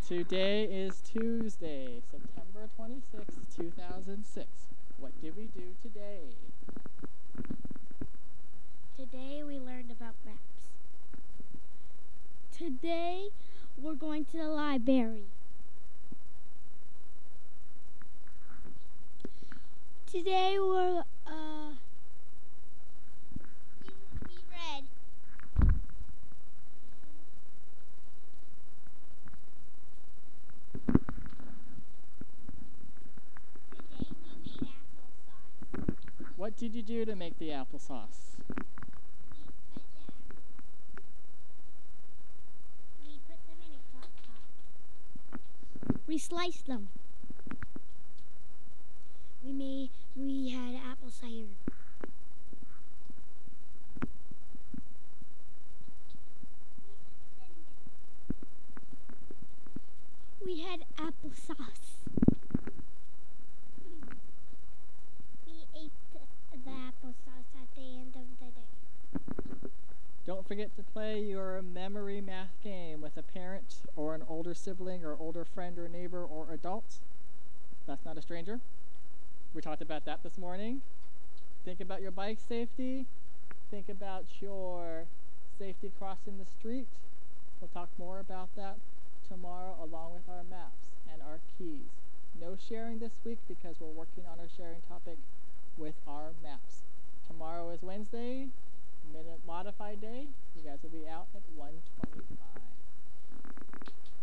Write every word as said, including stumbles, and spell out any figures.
Today is Tuesday, September twenty-sixth, two thousand six. What did we do today? Today we learned about maps. Today we're going to the library. Today we're, uh, we, we read. Today we made applesauce. What did you do to make the applesauce? We put them in a crock pot. We sliced them. We made, we had apple cider. We had applesauce. We ate the, the applesauce at the end of the day. Don't forget to play your memory math game with a parent or an older sibling or older friend or neighbor or adult. That's not a stranger. We talked about that this morning. Think about your bike safety. Think about your safety crossing the street. We'll talk more about that tomorrow along with our maps and our keys. No sharing this week because we're working on our sharing topic with our maps. Tomorrow is Wednesday, minute modified day. You guys will be out at one twenty-five.